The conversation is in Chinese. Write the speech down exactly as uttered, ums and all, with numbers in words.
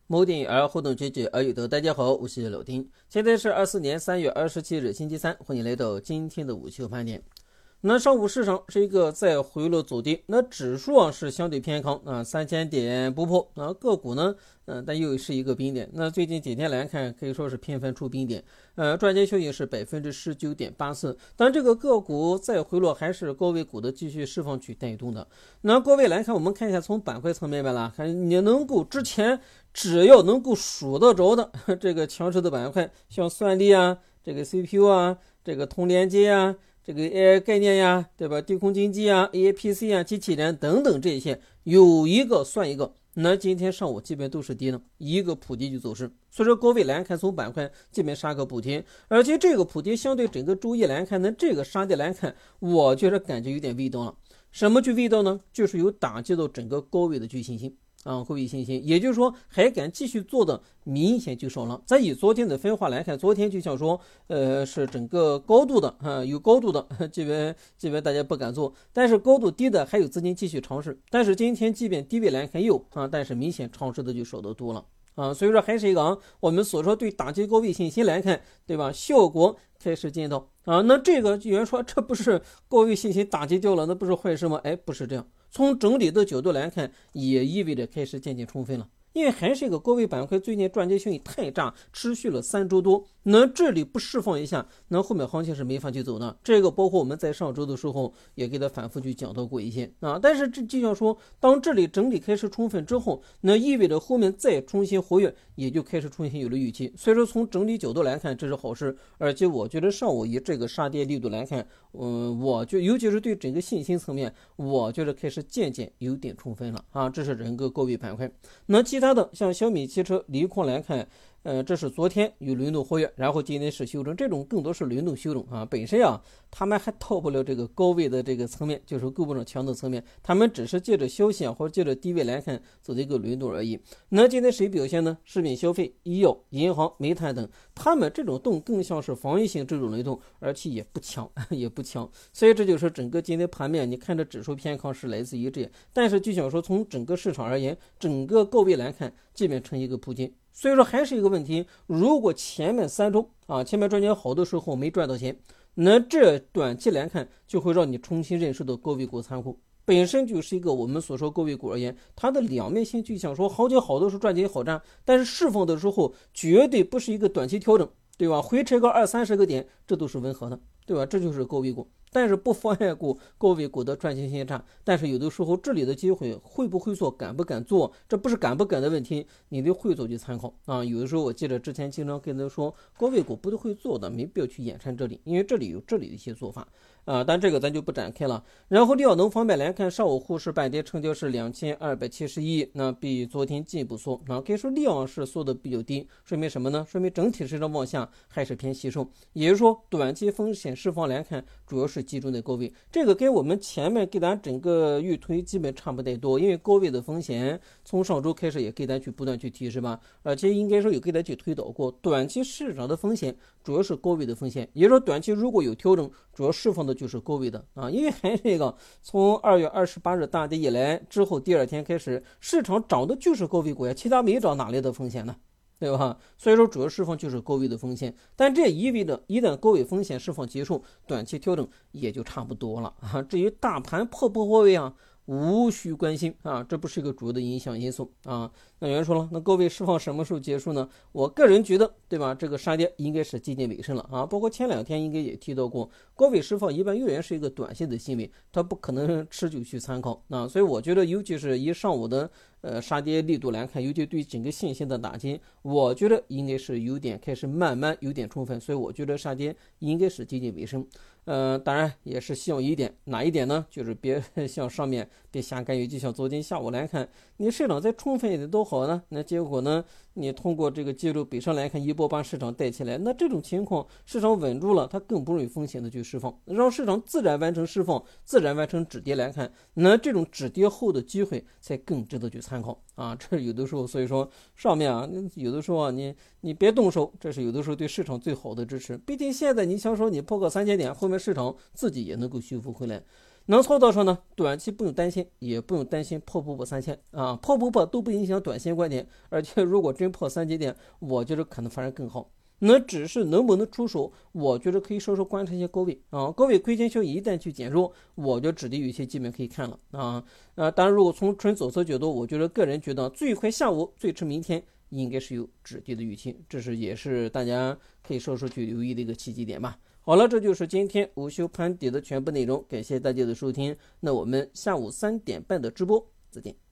某电影儿互动区区而有的，大家好，我是老丁。现在是二四年三月二十七日星期三，欢迎来到今天的午休盘点。那上午市场是一个再回落走低，那指数啊是相对偏康啊，三千点不破啊，个股呢，嗯、呃，但又是一个冰点。那最近几天来看，可以说是频繁出冰点，呃，赚钱效应是百分之十九点八四，但这个个股再回落还是高位股的继续释放去带动的。那各位来看，我们看一下从板块层面来了，看你能够之前只要能够数得着的这个强势的板块，像算力啊，这个 C P U 啊，这个通连接啊。这个 A I 概念呀，对吧？低空经济啊 ，A I P C 啊，机器人等等这些，有一个算一个。那今天上午基本都是跌的，一个普跌就走势。所以说各位来看，从板块基本杀个补跌，而且这个普跌相对整个周一来看呢，这个杀跌来看，我觉得感觉有点味道了。什么具味道呢？就是有打击到整个高位的具信心。啊，高位信心，也就是说还敢继续做的明显就少了。咱以昨天的分化来看，昨天就像说，呃，是整个高度的啊，有高度的，基本基本大家不敢做，但是高度低的还有资金继续尝试。但是今天即便低位来看有啊，但是明显尝试的就少得多了啊，所以说还是一个啊，我们所说对打击高位信心来看，对吧？效果开始见到啊，那这个有人说这不是高位信心打击掉了，那不是坏事吗？哎，不是这样。从整理的角度来看，也意味着开始渐渐充分了，因为还是一个高位板块，最近赚钱效应太炸，持续了三周多，那这里不释放一下，那后面行情是没法去走的。这个包括我们在上周的时候也给他反复去讲到过一些啊，但是这就像说，当这里整理开始充分之后，那意味着后面再重新活跃，也就开始重新有了预期。所以说从整理角度来看，这是好事，而且我觉得上午以这个杀跌力度来看，嗯，我就尤其是对整个信心层面，我觉得开始渐渐有点充分了啊，这是整个高位板块。那其他的像小米汽车、锂矿来看，呃，这是昨天有轮动活跃，然后今天是修正，这种更多是轮动修正啊。本身啊，他们还到不了这个高位的这个层面，就是够不上强的层面，他们只是借着消息啊，或者借着低位来看走的一个轮动而已。那今天谁表现呢？食品消费、医药、银行、煤炭等，他们这种动更像是防御性这种轮动，而且也不强，也不强。所以这就是整个今天盘面，你看这指数偏康是来自于这，但是就想说从整个市场而言，整个高位来看，基本呈一个普跌。所以说还是一个问题，如果前面三周啊，前面赚钱好的时候没赚到钱，那这短期来看就会让你重新认识到高位股残酷，本身就是一个我们所说高位股而言，它的两面性就想说好景好的时候赚钱好赚，但是释放的时候绝对不是一个短期调整，对吧？回撤个二三十个点，这都是温和的，对吧？这就是高位股。但是不妨碍股高位股的赚钱性差，但是有的时候这里的机会会不会做，敢不敢做，这不是敢不敢的问题，你得会做去参考啊。有的时候我记得之前经常跟他说，高位股不都会做的，没必要去眼馋这里，因为这里有这里的一些做法啊，但这个咱就不展开了。然后料能方面来看，上午沪市半跌，成交是两千二百七十亿，那比昨天进一步缩啊，可以说量是缩的比较低，说明什么呢？说明整体市场往下还是偏吸收，也就是说短期风险释放来看，主要是集中在高位，这个跟我们前面给咱整个预推基本差不太多，因为高位的风险从上周开始也给咱去不断去提示吧，而且应该说有给咱去推导过，短期市场的风险主要是高位的风险，也就是说短期如果有调整，主要释放的就是高位的啊，因为还是这个从二月二十八日大跌以来之后，第二天开始市场涨的就是高位股呀，其他没涨哪来的风险呢？对吧？所以说主要释放就是高位的风险，但这意味着一旦高位风险释放结束，短期调整也就差不多了啊。至于大盘破不破位啊，无需关心啊，这不是一个主要的影响因素啊。那有人说了，那高位释放什么时候结束呢？我个人觉得，对吧？这个杀跌应该是接近尾声了啊。包括前两天应该也提到过，高位释放一般永远是一个短线的行为，它不可能持久去参考啊。所以我觉得，尤其是以上午的呃杀跌力度来看，尤其对整个信心的打击，我觉得应该是有点开始慢慢有点充分，所以我觉得杀跌应该是接近尾声。呃，当然也是希望一点，哪一点呢？就是别像上面别瞎干预，就像昨天下午来看，你市场再充分一点都好呢，那结果呢，你通过这个记录北上来看，一波把市场带起来，那这种情况市场稳住了，它更不容易风险的去释放，让市场自然完成释放，自然完成止跌来看，那这种止跌后的机会才更值得去参考啊。这有的时候，所以说上面啊，有的时候啊，你你别动手，这是有的时候对市场最好的支持。毕竟现在你想说你破个三千点，后面市场自己也能够修复回来。 能操作上呢，短期不用担心，也不用担心破不破三千啊，破不破都不影响短线观点，而且如果真破三千点，我觉得可能反而更好。那只是能不能出手，我觉得可以稍稍观察一些高位啊，高位亏钱效应一旦去减弱，我就指的有些基本可以看了啊。呃，当然如果从纯左侧角度，我觉得个人觉得最快下午，最迟明天应该是有止跌的预期，这是也是大家可以稍稍去留意的一个契机点吧。好了，这就是今天午休盘点的全部内容，感谢大家的收听。那我们下午三点半的直播再见。